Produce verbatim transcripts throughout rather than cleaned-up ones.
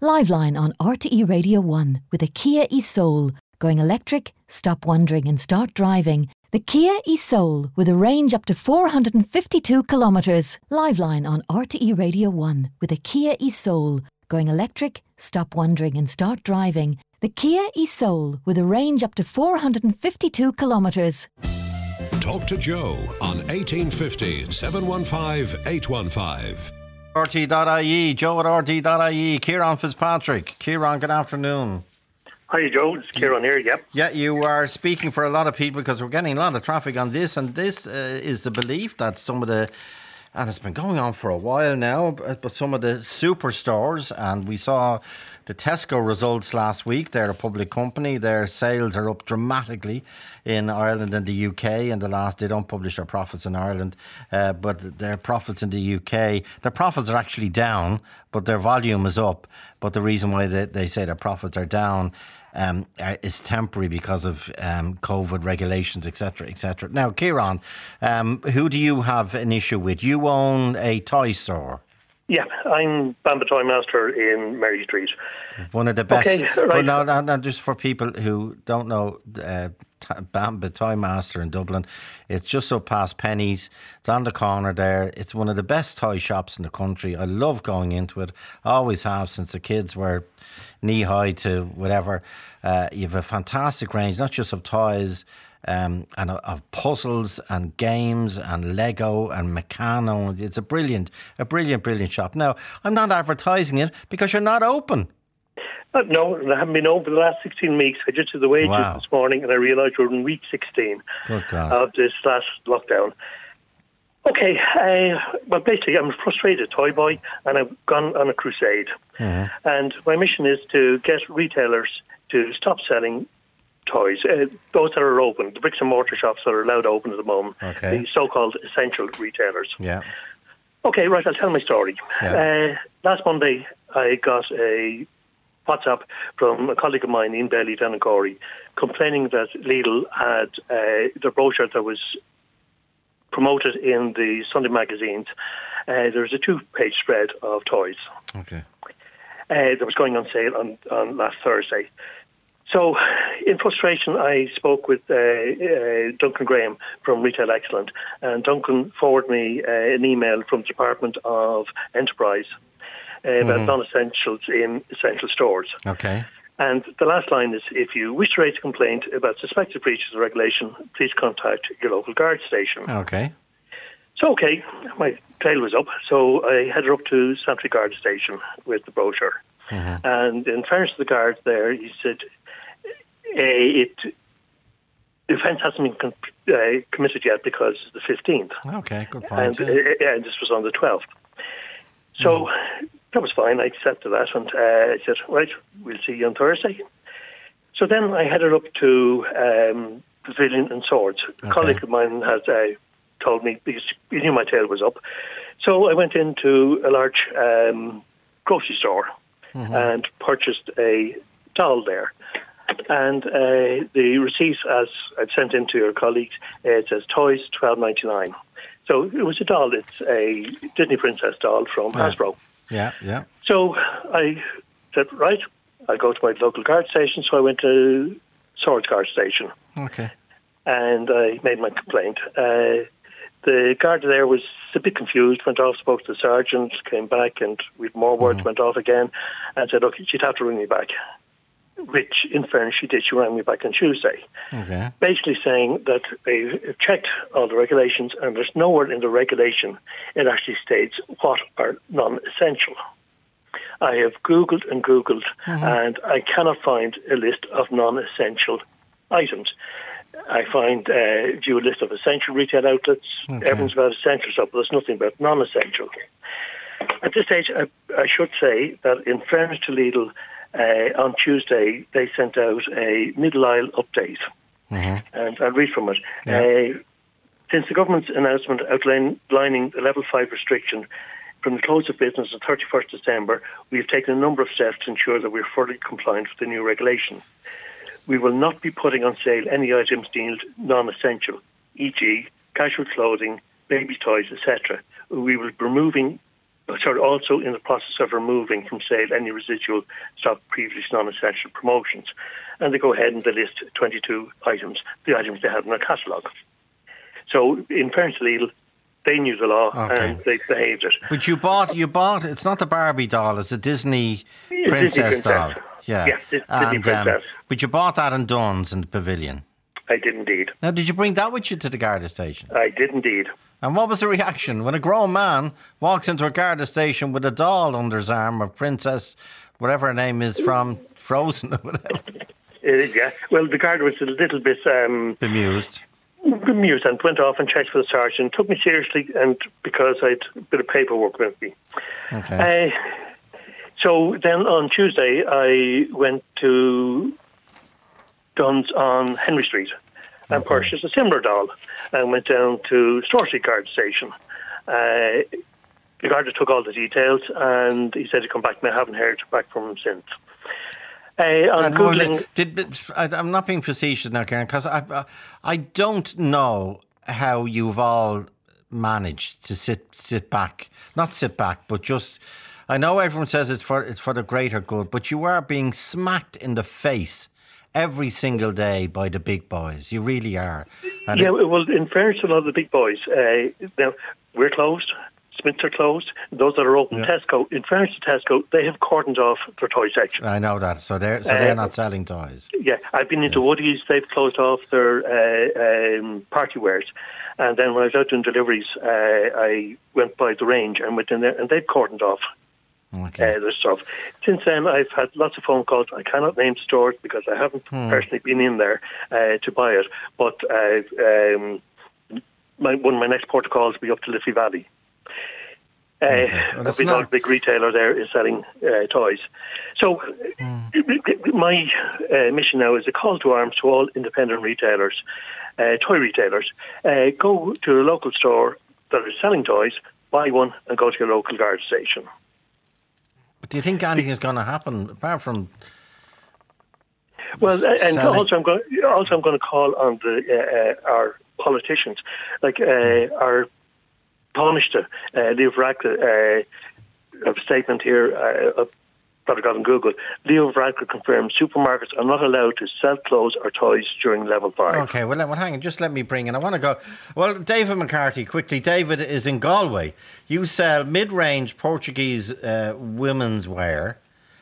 Liveline on R T E Radio one with a Kia e-Soul. Going electric? Stop wondering and start driving. The Kia e-Soul with a range up to four hundred fifty-two kilometres. Liveline on R T E Radio one with a Kia e-Soul. Going electric? Stop wondering and start driving. The Kia e-Soul with a range up to four hundred fifty-two kilometres. Talk to Joe on eighteen fifty, seven one five, eight one five. R T dot I E, Joe at R T dot I E, Kieran Fitzpatrick. Kieran, good afternoon. Hi Joe, it's Kieran here, yep. Yeah, you are speaking for a lot of people because we're getting a lot of traffic on this, and this uh, is the belief that some of the, and it's been going on for a while now, but, but some of the superstores, and we saw the Tesco results last week. They're a public company. Their sales are up dramatically in Ireland and the U K. In the last, they don't publish their profits in Ireland, uh, but their profits in the U K, their profits are actually down, but their volume is up. But the reason why they, they say their profits are down um, is temporary because of um, COVID regulations, et cetera, et cetera. Now, Kieran, um, who do you have an issue with? You own a toy store. Yeah, I'm Bamba Toy Master in Mary Street. One of the best. Okay, right. Well, no, no, no, just for people who don't know, uh, Bamba Toy Master in Dublin, it's just up past Penny's. It's on the corner there. It's one of the best toy shops in the country. I love going into it. I always have since the kids were knee high to whatever. Uh, you have a fantastic range, not just of toys, Um, and of puzzles and games and Lego and Meccano. It's a brilliant, a brilliant, brilliant shop. Now, I'm not advertising it because you're not open. Uh, no, I haven't been open for the last sixteen weeks. I just did the wages Wow. this morning and I realised we're in week sixteen Good God. of this last lockdown. Okay, uh, well, basically, I'm a frustrated toy boy and I've gone on a crusade. Mm-hmm. And my mission is to get retailers to stop selling toys, uh, those that are open, the bricks and mortar shops that are allowed open at the moment, Okay. the so-called essential retailers. Yeah. Okay, right, I'll tell my story. Yeah. Uh, last Monday, I got a WhatsApp from a colleague of mine in Belly, down in Corey, complaining that Lidl had uh, the brochure that was promoted in the Sunday magazines. Uh, there was a two-page spread of toys. Okay. Uh, that was going on sale on, on last Thursday. So, in frustration, I spoke with uh, uh, Duncan Graham from Retail Excellent, and Duncan forwarded me uh, an email from the Department of Enterprise uh, about Mm-hmm. non-essentials in essential stores. Okay. And the last line is, if you wish to raise a complaint about suspected breaches of regulation, please contact your local guard station. Okay. So, okay, my tail was up, so I headed up to Santry Guard Station with the brochure. Mm-hmm. And in fairness to the guard there, he said, Uh, it the offence hasn't been com- uh, committed yet because it's the fifteenth. Okay, good And, point. uh, yeah. uh, and this was on the twelfth. So mm. that was fine. I accepted that and uh, I said, right, we'll see you on Thursday. So then I headed up to um, Pavilion and Swords. A Okay. colleague of mine has uh, told me, because he knew my tail was up. So I went into a large um, grocery store mm-hmm. and purchased a doll there. And uh, the receipt, as I've sent in to your colleagues, uh, it says toys twelve ninety nine. So it was a doll. It's a Disney princess doll from Yeah. Hasbro. Yeah, yeah. So I said, right, I'll go to my local guard station. So I went to Swords Guard Station. Okay. And I made my complaint. Uh, the guard there was a bit confused, went off, spoke to the sergeant, came back, and with more words, Mm-hmm. went off again, and said, look, she'd have to ring me back. Which, in fairness, she did. She rang me back on Tuesday. Okay. Basically saying that they've checked all the regulations and there's nowhere in the regulation it actually states what are non-essential. I have Googled and Googled mm-hmm. and I cannot find a list of non-essential items. I find, uh, view a list of essential retail outlets. Okay. Everyone's about essential stuff, but there's nothing about non-essential. At this stage, I, I should say that in fairness to Lidl, Uh, on Tuesday, they sent out a middle aisle update, mm-hmm. and I'll read from it. Yeah. Uh, since the government's announcement outlining the level five restriction from the close of business on thirty-first December, we have taken a number of steps to ensure that we are fully compliant with the new regulation. We will not be putting on sale any items deemed non-essential, for example casual clothing, baby toys, et cetera. We will be removing sorry, also in the process of removing from sale any residual stock previously non-essential promotions. And they go ahead and they list twenty-two items, the items they had in their catalogue. So in fairness to Lidl, they knew the law Okay. and they behaved it. But you bought, you bought. It's not the Barbie doll; it's the Disney It's princess, Disney princess. doll. Yeah, Yeah, Dis- Disney and, um, princess. but you bought that in Dunn's in the pavilion. I did indeed. Now, did you bring that with you to the Garda station? I did indeed. And what was the reaction when a grown man walks into a Garda station with a doll under his arm, or princess, whatever her name is, from Frozen or whatever? Uh, yeah. Well, the guard was a little bit um, Bemused. bemused and went off and checked for the sergeant. Took me seriously, and because I had a bit of paperwork with me. Okay. Uh, so then on Tuesday, I went to Dunn's on Henry Street and Okay. purchased a similar doll and went down to Store Street Guard Station. Uh, the guard took all the details and he said he'd come back, and I haven't heard back from him since. Uh, on And Googling, did, did, I- I'm not being facetious now, Karen, because I, I I don't know how you've all managed to sit sit back, not sit back, but just. I know everyone says it's for it's for the greater good, but you are being smacked in the face every single day by the big boys. You really are. And yeah, it- well, in fairness to a lot of the big boys, uh, now we're closed. Smiths are closed. Those that are open, Yeah. Tesco. In fairness to Tesco, they have cordoned off their toy section. I know that. So they're so Uh, they're not selling toys. Yeah, I've been into Woody's. They've closed off their uh, um, party wares. And then when I was out doing deliveries, uh, I went by the range and went in there, and they've cordoned off Okay. uh, their stuff. Since then, I've had lots of phone calls. I cannot name stores because I haven't Hmm. personally been in there uh, to buy it. But uh, um, my, one of my next port of calls will be up to Liffey Valley. Uh, Well, a that's big, not- big retailer there is selling uh, toys. So my uh, mission now is a call to arms to all independent retailers, uh, toy retailers. Uh, go to a local store that is selling toys, buy one, and go to your local guard station. But do you think anything is going to happen apart from? Well, uh, and Selling. also I'm going. Also, I'm going to call on the uh, uh, our politicians, like uh, our Taoiseach, uh, Leo Varadkar, uh, a statement here uh, that I got on Google. Leo Varadkar confirms supermarkets are not allowed to sell clothes or toys during level five. Okay, well, let- well, hang on. Just let me bring in. I want to go. Well, David McCarthy, quickly. David is in Galway. You sell mid-range Portuguese uh, women's wear.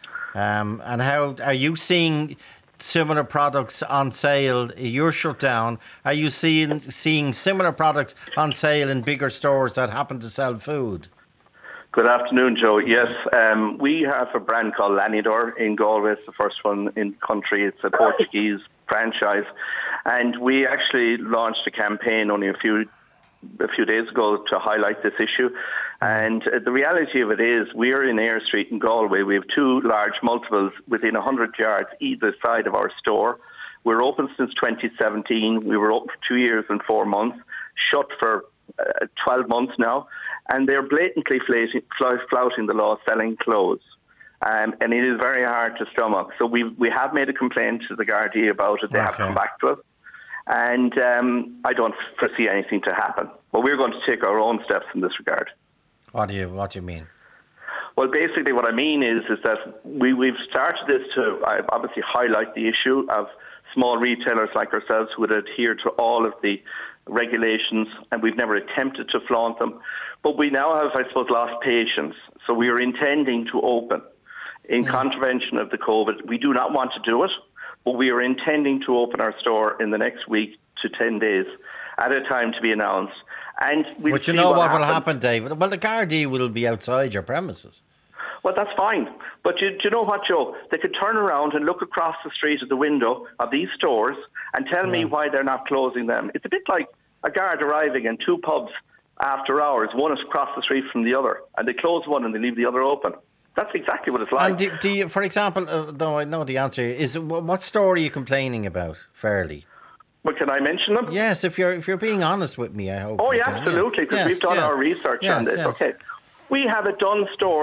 Um, and how are you seeing similar products on sale? You're shut down. Are you seeing seeing similar products on sale in bigger stores that happen to sell food? Good afternoon, Joe. Yes, um, we have a brand called Lanidor in Galway. It's the first one in the country. It's a Portuguese franchise. And we actually launched a campaign only a few a few days ago to highlight this issue. And uh, the reality of it is we're in Eyre Street in Galway. We have two large multiples within one hundred yards either side of our store. We're open since twenty seventeen. We were open for two years and four months, shut for uh, twelve months now. And they're blatantly flouting, flouting the law, selling clothes. Um, and it is very hard to stomach. So we we have made a complaint to the Gardaí about it. They have Okay. come back to us. And um, I don't foresee anything to happen. But we're going to take our own steps in this regard. What do you What do you mean? Well, basically what I mean is is that we, we've started this to uh, obviously highlight the issue of small retailers like ourselves who would adhere to all of the regulations, and we've never attempted to flaunt them. But we now have, I suppose, lost patience. So we are intending to open in contravention of the COVID. We do not want to do it, but we are intending to open our store in the next week to ten days at a time to be announced. And we'll But you see know what, will happens. happen, David? Well, the Gardaí will be outside your premises. Well, that's fine. But you, do you know what, Joe? They could turn around and look across the street at the window of these stores and tell me why they're not closing them. It's a bit like a guard arriving in two pubs after hours. One is across the street from the other, and they close one and they leave the other open. That's exactly what it's like. And do, do you, for example, uh, though I know the answer, is wh- what store are you complaining about, fairly? Well, can I mention them? Yes, if you're if you're being honest with me, I hope. Oh, you yeah, can, absolutely, because Yes, we've done yes. our research Yes, on this. yes. Okay. We have a Dunn Stores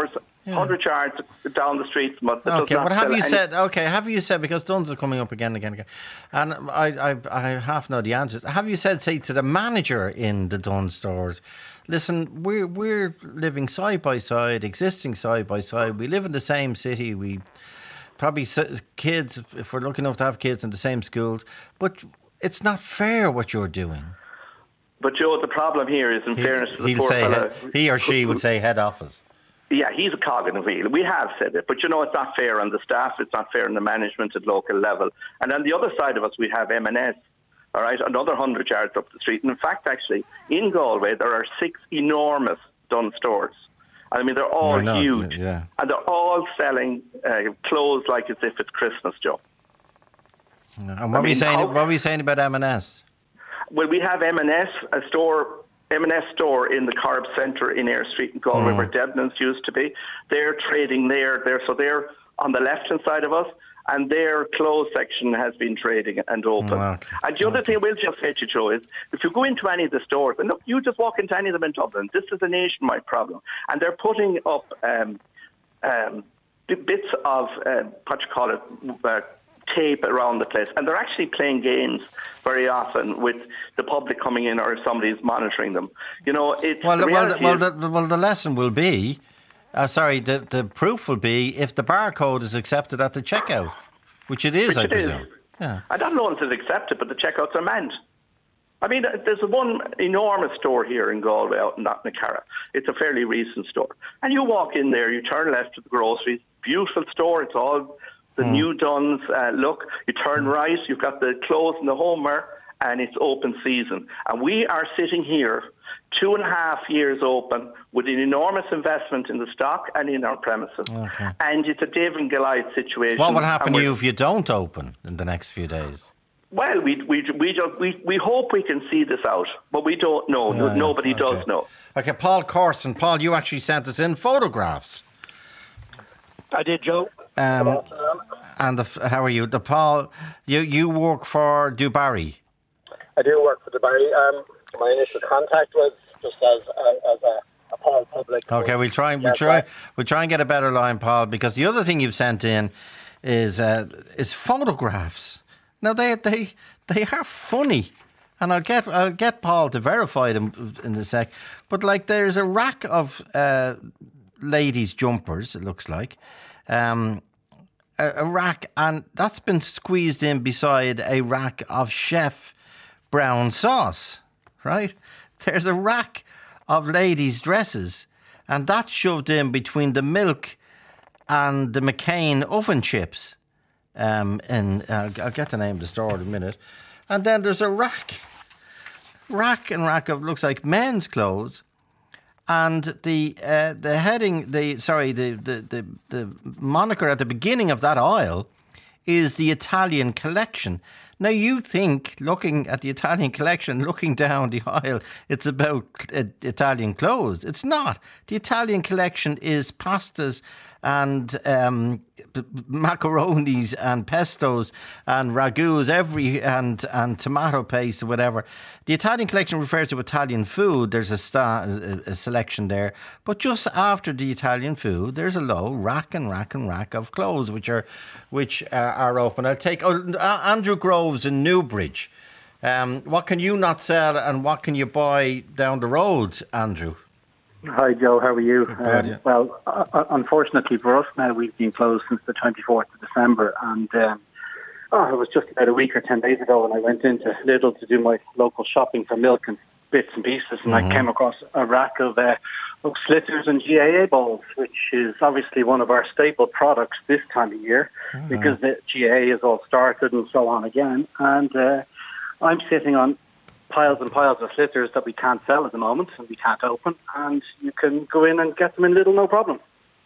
yeah. one hundred yards down the street from us. Okay, but have you said, okay, have you said, because Duns are coming up again and again and again, and I, I, I half know the answers. Have you said, say, to the manager in the Duns stores, listen, we're, we're living side by side, existing side by side. We live in the same city. We probably kids, if we're lucky enough to have kids in the same schools, but it's not fair what you're doing. But Joe, the problem here is, in he, fairness to the poor say fella, head, he or she would say head office. Yeah, he's a cog in the wheel. We have said it, but you know, it's not fair on the staff. It's not fair on the management at local level. And on the other side of us, we have M and S. All right, another hundred yards up the street. And in fact, actually, in Galway, there are six enormous Dunnes stores. I mean, they're all know, huge, yeah. and they're all selling uh, clothes like as if it's Christmas, Joe. And what I were mean, you saying? How, what were you saying about M and S? Well, we have M and S, a store, M and S store in the Corb Centre in Eyre Street in Galway, mm. where Debenhams used to be. They're trading there, there, so they're on the left-hand side of us, and their clothes section has been trading and open. Oh, okay. And the other okay. thing we'll just say to you, Joe, is if you go into any of the stores, and look, you just walk into any of them in Dublin, this is a nationwide problem, and they're putting up um, um, bits of, uh, what you call it, uh, tape around the place, and they're actually playing games very often with the public coming in or if somebody's monitoring them. You know, it's well, the well, the, well, is, the, well, the lesson will be, uh, sorry, the the proof will be if the barcode is accepted at the checkout, which it is, which I it presume. Is. Yeah. I don't know if it's accepted, but the checkouts are manned. I mean, there's one enormous store here in Galway out in Knocknacarra. It's a fairly recent store, and you walk in there, you turn left to the groceries. Beautiful store. It's all the mm. new Dunnes uh, look. You turn right, you've got the clothes and the homeware, and it's open season. And we are sitting here, two and a half years open, with an enormous investment in the stock and in our premises. Okay. And it's a David and Goliath situation. What will happen to you if you don't open in the next few days? Well, we we we just, we we hope we can see this out, but we don't know. Yeah, Nobody okay. does know. Okay, Paul Corson. Paul, you actually sent us in photographs. I did, Joe. Um, and the, how are you? The Paul, you, you work for Dubarry. I do work for Dubarry. Um, my initial contact was just as a, as a, a Paul public. Okay, we'll try. We'll try. We'll try and get a better line, Paul, because the other thing you've sent in is uh, is photographs. Now they they they are funny, and I'll get I'll get Paul to verify them in a sec. But like, there's a rack of uh, ladies' jumpers. It looks like. Um, a, a rack, and that's been squeezed in beside a rack of Chef brown sauce, right? There's a rack of ladies' dresses, and that's shoved in between the milk and the McCain oven chips. Um, and uh, I'll get the name of the store in a minute. And then there's a rack, rack and rack of, looks like men's clothes. And the uh, the heading, the sorry, the, the, the, the moniker at the beginning of that aisle is the Italian collection. Now, you think, looking at the Italian collection, looking down the aisle, it's about uh, Italian clothes. It's not. The Italian collection is pastas and um, macaronis and pestos and ragouts, every and and tomato paste or whatever. The Italian collection refers to Italian food. There's a, sta- a, a selection there, but just after the Italian food, there's a low rack and rack and rack of clothes which are which uh, are open. I'll take oh, uh, Andrew Groves in Newbridge. Um, what can you not sell, and what can you buy down the road, Andrew? Hi, Joe. How are you? Good, um, yeah. Well, uh, unfortunately for us now, we've been closed since the twenty-fourth of December. And um, oh, it was just about a week or ten days ago when I went into Lidl to do my local shopping for milk and bits and pieces. And mm-hmm. I came across a rack of, uh, of Slitters and G A A balls, which is obviously one of our staple products this time of year mm-hmm. because the G A A is all started and so on again. And uh, I'm sitting on piles and piles of Slitters that we can't sell at the moment and we can't open, and you can go in and get them in Lidl, no problem.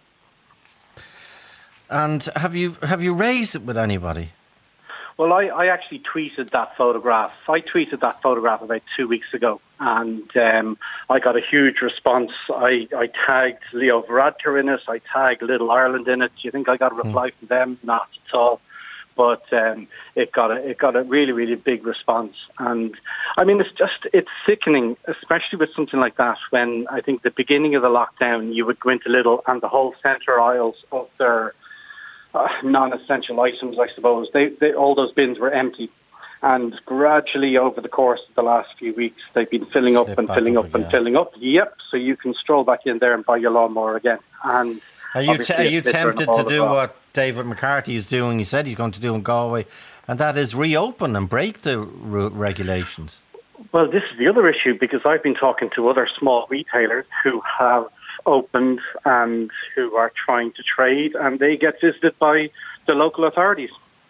And have you have you raised it with anybody? Well, I, I actually tweeted that photograph. I tweeted that photograph about two weeks ago, and um, I got a huge response. I, I tagged Leo Varadkar in it. I tagged Little Ireland in it. Do you think I got a reply mm. from them? Not at all. but um, it got a it got a really really big response. And I mean, it's just it's sickening, especially with something like that. When I think the beginning of the lockdown, you would go into Lidl and the whole centre aisles of their uh, non-essential items, I suppose, they, they all those bins were empty. And gradually, over the course of the last few weeks, they've been filling up Slip and back filling up up and again. filling up. Yep. So you can stroll back in there and buy your lawnmower again. And Are you, obviously t- are a you slipper and a tempted ball to as do well. what David McCarthy is doing? He said he's going to do in Galway, and that is reopen and break the r- regulations. Well, this is the other issue, because I've been talking to other small retailers who have opened and who are trying to trade, and they get visited by the local authorities.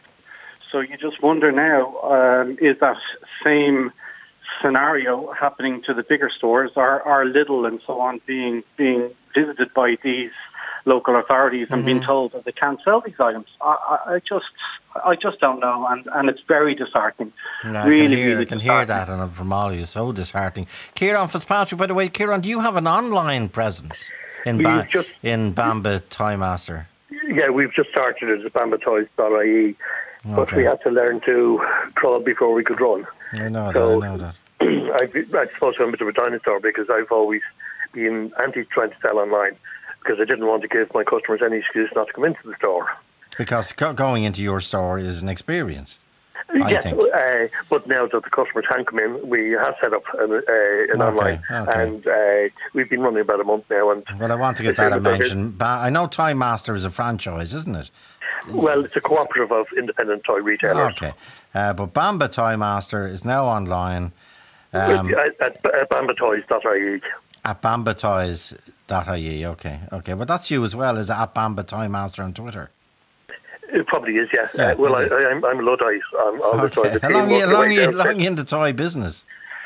So you just wonder now, um, is that same scenario happening to the bigger stores? Are, are Lidl and so on being being visited by these local authorities and being told that they can't sell these items? I, I, I just I just don't know, and, and it's very disheartening. No, really, I can hear, really I can hear disheartening. that, and from all of you, so disheartening. Kieran Fitzpatrick, by the way, Kieran, do you have an online presence in We've ba- just- in Bamba Toy Master? Yeah, we've just started as bamba toys dot I E, but Okay. we had to learn to crawl before we could run. I know So- that. I know that. I, I suppose I'm a bit of a dinosaur because I've always been anti trying to sell online because I didn't want to give my customers any excuse not to come into the store. Because go- going into your store is an experience, I yeah, think. Uh, but now that the customer can come in, we have set up an, uh, an Okay, online, okay. and uh, we've been running about a month now. And Well, I want to give it's that a in the bucket. mention. Ba- I know Toy Master is a franchise, isn't it? Well, it's a cooperative of independent toy retailers. Okay. Uh, but Bamba Toy Master is now online um, at, at, at bamba toys dot I E. at bamba toys dot I E. Okay, okay. But that's you as well, is at Bamba Toy Master on Twitter. It probably is, yeah. Yeah, uh, well, it is. I, I, I'm, I'm a Luddite. I'm all the Okay. time. The How team long, you, working how long, away you, down how long there. you in the toy business?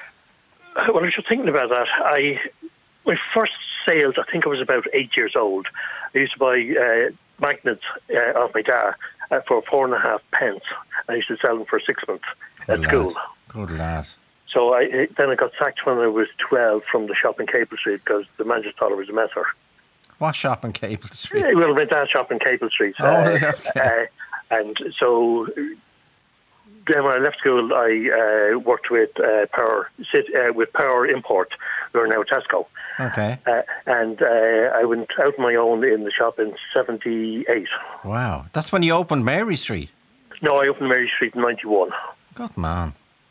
Uh, Well, I was just thinking about that. I my first sales, I think I was about eight years old. I used to buy uh, magnets uh, off my dad uh, for four and a half pence. I used to sell them for sixpence at Good school. lad. Good lad. So I uh, then I got sacked when I was twelve from the shop in Capel Street because the man just thought I was a messer. What shop in Capel Street? Yeah, well, my dad's shop in Capel Street. Oh, uh, okay. uh, and so then when I left school, I uh, worked with uh, Power Cit- uh, with Power Import. We are now Tesco. Okay. Uh, and uh, I went out on my own in the shop in seventy-eight. Wow. That's when you opened Mary Street. No, I opened Mary Street in ninety-one. Good man.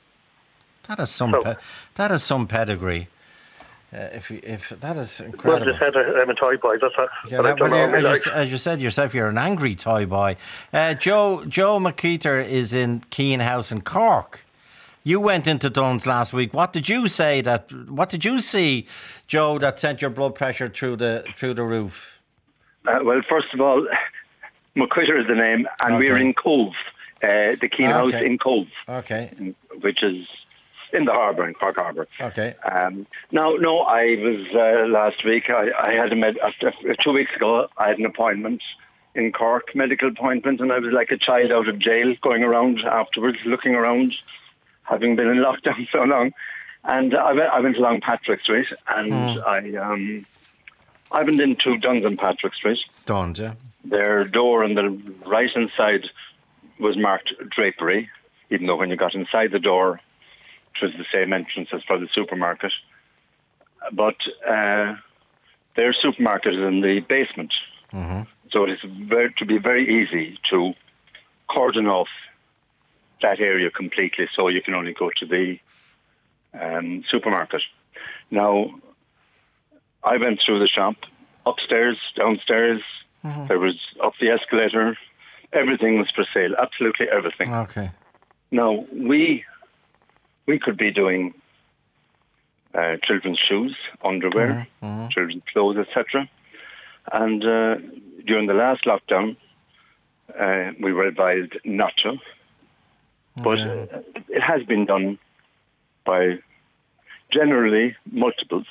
That is some. So- Pe- that is some pedigree. Uh, if you- if that is Well, incredible. as I said, I- I'm a toy boy. That's what, Yeah, what that- I've done well, all my yeah, as, life. you, as you said yourself, you're an angry toy boy. Uh, Joe Joe McKeeter is in Keane House in Cork. You went into Dunn's last week. What did you say that? What did you see, Joe, that sent your blood pressure through the through the roof? Uh, well, first of all, McQuitter is the name, and Okay. we're in Cove, uh, the Keane House Okay. in Cove, Okay, which is in the harbour, in Cork Harbour. okay, Um, no, no, I was uh, last week. I, I had a med- after, two weeks ago. I had an appointment in Cork, medical appointment, and I was like a child out of jail, going around afterwards, looking around, having been in lockdown so long. And I went, I went along Patrick Street, and I um, I went into Duns and Patrick Street. Dunn's, yeah. Their door on the right hand side was marked drapery, even though when you got inside the door, it was the same entrance as for the supermarket. But uh, their supermarket is in the basement, Mm-hmm. so it is very, to be very easy to cordon off that area completely, so you can only go to the um, supermarket. Now, I went through the shop, upstairs, downstairs. Mm-hmm. There was up the escalator. Everything was for sale, absolutely everything. Okay. Now, we we could be doing uh, children's shoes, underwear, Mm-hmm. children's clothes, et cetera. And uh, during the last lockdown, uh, we were advised not to. But uh, it has been done by generally multiples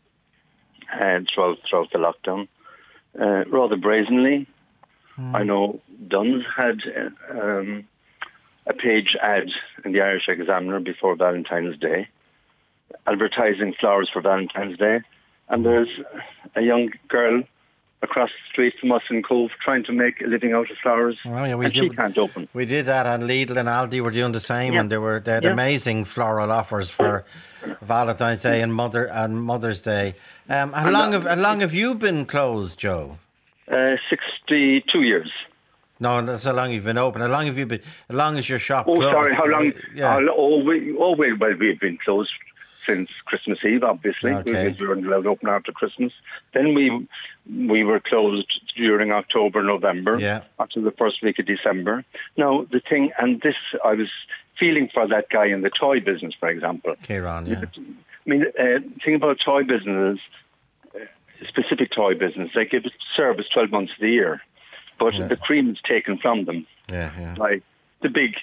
uh, throughout, throughout the lockdown, uh, rather brazenly. I know Dunn's had uh, um, a page ad in the Irish Examiner before Valentine's Day, advertising flowers for Valentine's Day. And there's a young girl, across the street from us in Cove trying to make a living out of flowers, Oh, yeah, we and did, she can't open. We did that, and Lidl and Aldi were doing the same, Yeah. and they were they had Yeah. amazing floral offers for Valentine's Day and Mother and Mother's Day. Um, how long have how long have you been closed, Joe? Uh, sixty-two years. No, that's how long you've been open. How long have you been? How long is your shop Oh, closed? sorry, how long? Yeah. How, oh, we, oh, we, well, we've been closed since Christmas Eve, obviously. Okay. We weren't allowed to open after Christmas. Then we we were closed during October, November, Yeah. until the first week of December. Now, the thing, and this, I was feeling for that guy in the toy business, for example. Kieran, yeah. I mean, uh, the thing about toy business, uh, specific toy business, they give service twelve months of the year, but Yeah. the cream is taken from them. Yeah, yeah. Like the big,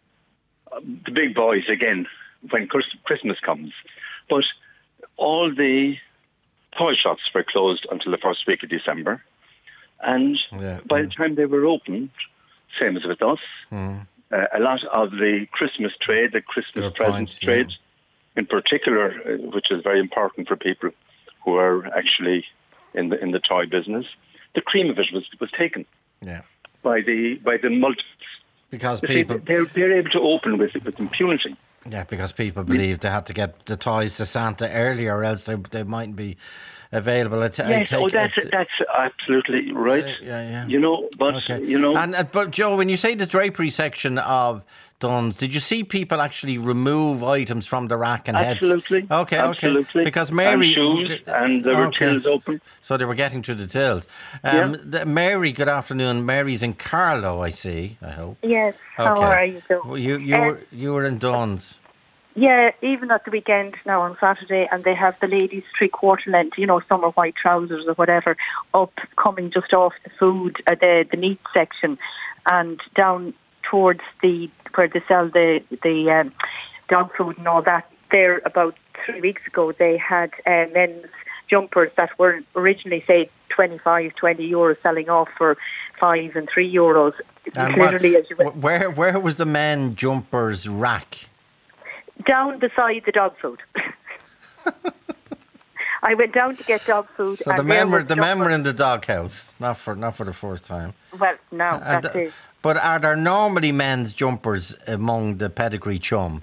uh, the big boys again when Chris- Christmas comes. But all the toy shops were closed until the first week of December, and Yeah, by yeah. the time they were opened, same as with us, Mm. uh, a lot of the Christmas trade, the Christmas Good presents point, yeah. trade, in particular, uh, which is very important for people who are actually in the in the toy business, the cream of it was was taken Yeah. by the by the multiples. Because You see, people, they're they're able to open with with impunity. yeah, because people believe they had to get the toys to Santa earlier, or else they they mightn't be available. I t- I Yes, take oh, that's it- that's absolutely right. Yeah, yeah. You know, but Okay. you know, and uh, but Joe, when you say the drapery section of Dunn's, did you see people actually remove items from the rack and head? absolutely, Okay, absolutely. okay. Because Mary, and shoes, and there were Okay. tills open. So they were getting to the tills. Um, Yeah. the- Mary, good afternoon. Mary's in Carlow, I see. I hope. Yes, how Okay. are you doing? Well, you you Uh, were you were in Dunn's. Yeah, even at the weekend now on Saturday, and they have the ladies' three-quarter length, you know, summer white trousers or whatever, up coming just off the food, uh, the the meat section, and down towards the where they sell the the um, dog food and all that. There, about three weeks ago, they had uh, men's jumpers that were originally, say, twenty-five, twenty euros, selling off for five and three euros. And Literally, what- as you went wh- where where was the men jumpers rack? down beside the dog food. I went down to get dog food. So and the there men were was the men were jumpers. in the doghouse, not for not for the first time. Well, no, And, that's uh, it. But are there normally men's jumpers among the pedigree chum?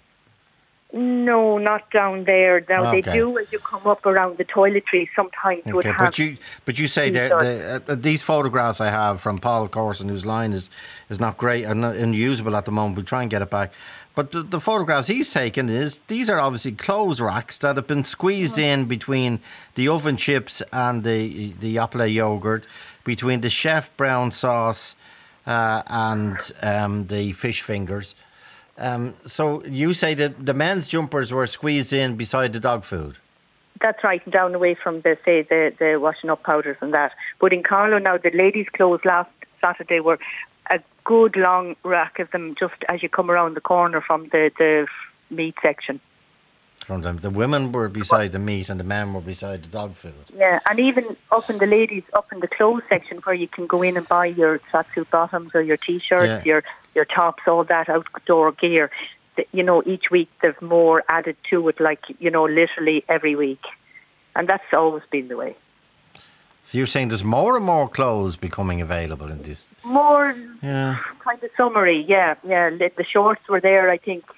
No, not down there. Now Okay. they do as you come up around the toiletries. Sometimes would Okay, have. but you but you say that T-shirts. the, uh, these photographs I have from Paul Corson, whose line is, is not great and not unusable at the moment. We try and get it back. But the, the photographs he's taken is these are obviously clothes racks that have been squeezed in between the oven chips and the the Yoplait yogurt, between the chef brown sauce uh, and um, the fish fingers. Um, so you say that the men's jumpers were squeezed in beside the dog food. That's right, and down away from the say the the washing up powders and that. But in Carlow now, the ladies' clothes last Saturday were a good long rack of them, just as you come around the corner from the the meat section. From them, the women were beside the meat and the men were beside the dog food. Yeah, and even up in the ladies, up in the clothes section where you can go in and buy your tracksuit bottoms or your t-shirts, Yeah. your your tops, all that outdoor gear. th- You know, each week there's more added to it, like, you know, literally every week. And that's always been the way. So you're saying there's more and more clothes becoming available in this? More Yeah. kind of summery, yeah, yeah. li- The shorts were there, I think,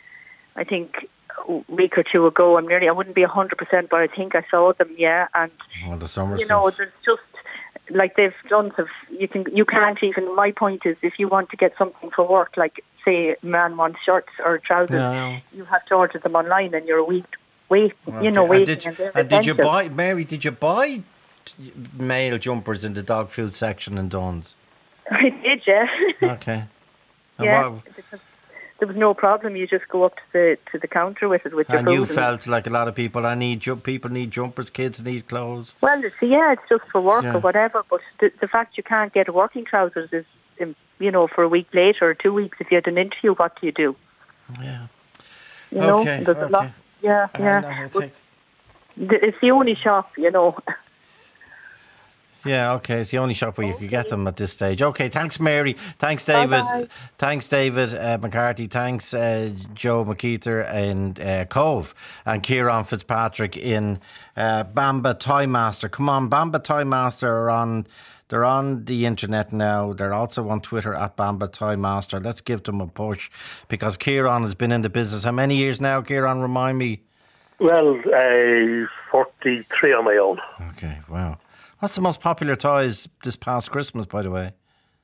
I think a week or two ago. I'm nearly, I wouldn't be one hundred percent, but I think I saw them, yeah. And All the summer you know, stuff. there's just like they've done of you can you can't even. My point is, if you want to get something for work, like say a man wants shirts or trousers, Yeah. you have to order them online, and you're a week wait, you know, Okay. waiting. And did, you, and they're and did you expensive. buy, Mary, did you buy t- male jumpers in the dog food section in Dunn's? I did, yeah. Okay. And yeah, what- because there was no problem. You just go up to the to the counter with it with your And food. you and- felt like a lot of people, I need ju- people need jumpers, kids need clothes. Well, it's, yeah, it's just for work Yeah. or whatever. But the, the fact you can't get working trousers is, um, you know, for a week later or two weeks. If you had an interview, what do you do? Yeah. You know, Okay, there's a lot. okay. Yeah, I yeah. know, I But take- the- it's the only shop, you know. Yeah, okay. It's the only shop where you could get them at this stage. Okay, thanks, Mary. Thanks, David. Bye-bye. Thanks, David uh, McCarthy. Thanks, uh, Joe McKeither in uh, Cove, and Kieran Fitzpatrick in uh, Bamba Toy Master. Come on, Bamba Toy Master are on. They're on the internet now. They're also on Twitter at Bamba Toy Master. Let's give them a push, because Kieran has been in the business. How many years now, Kieran? Remind me. Well, uh, forty-three on my own. Okay, wow. What's the most popular toys this past Christmas, by the way?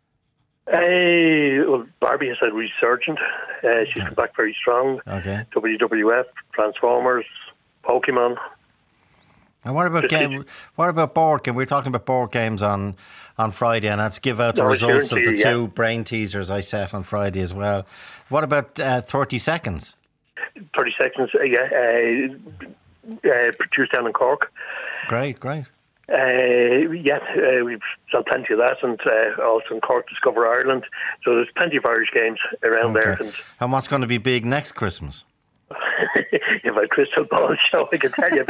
Uh, well, Barbie has had resurgent. Uh, she's come back very strong. Okay. W W F, Transformers, Pokemon. And what about game? What about board game? We were talking about board games on, on Friday, and I have to give out the No, I was results of hearing the to you, two yeah. brain teasers I set on Friday as well. What about uh, thirty seconds? thirty seconds, uh, yeah, uh, uh, produced down in Cork. Great, great. Uh, yeah, uh, we've done plenty of that, and uh, also in Cork Discover Ireland. So there's plenty of Irish games around Okay. there. And And what's going to be big next Christmas? if I had a crystal ball show, I can tell you.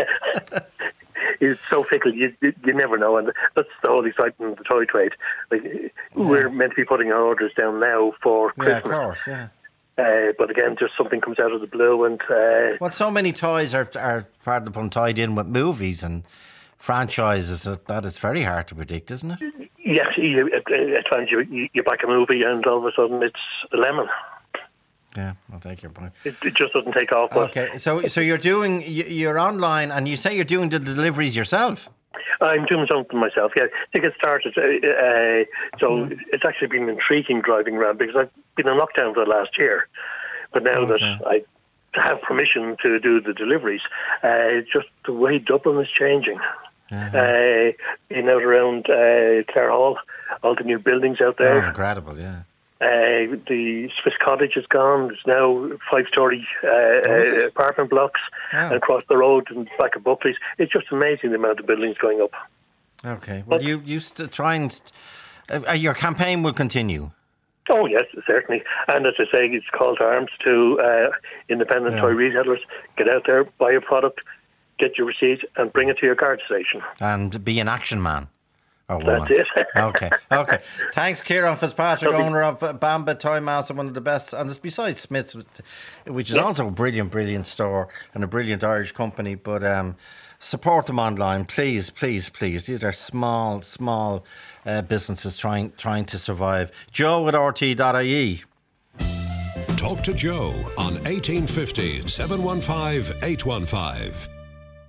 It's so fickle, you, you you never know, and that's the whole excitement of the toy trade. Like, we're meant to be putting our orders down now for Yeah, of Christmas. course, yeah. Uh, but again, just something comes out of the blue, and uh, Well, so many toys are, are part of the pun tied in with movies and franchises that, that it's very hard to predict, isn't it? yes, you, at, at times you, you you back a movie, and all of a sudden it's a lemon. Yeah, I'll take your point. It, it just doesn't take off. But Okay, so so you're doing you- you're online, and you say you're doing the deliveries yourself. I'm doing something myself, yeah, to get started. Uh, uh, so Mm. it's actually been intriguing driving around, because I've been in lockdown for the last year. But now Okay. that I have permission to do the deliveries, uh, just the way Dublin is changing. Uh-huh. Uh, in out around uh, Clare Hall, all the new buildings out Oh, there. incredible, yeah. Uh, the Swiss Cottage is gone. There's now five-storey uh, is uh, it? apartment blocks Wow. across the road and back of Buckley's. It's just amazing the amount of buildings going up. Okay, well, you you st- try and st- uh, your campaign will continue. Oh, yes, certainly. And as I say, it's call to arms to uh, independent Yeah. toy retailers. Get out there, buy a product, get your receipt, and bring it to your card station. And be an action man. Or woman. That's it. Okay, okay. Thanks, Kieran Fitzpatrick, Lovely. owner of Bamba Toy Master, one of the best, and it's besides Smith's, which is Yeah. also a brilliant, brilliant store and a brilliant Irish company. But um, support them online, please, please, please. These are small, small uh, businesses trying trying to survive. Joe at r t dot i e. Talk to Joe on eighteen fifty, seven one five, eight one five.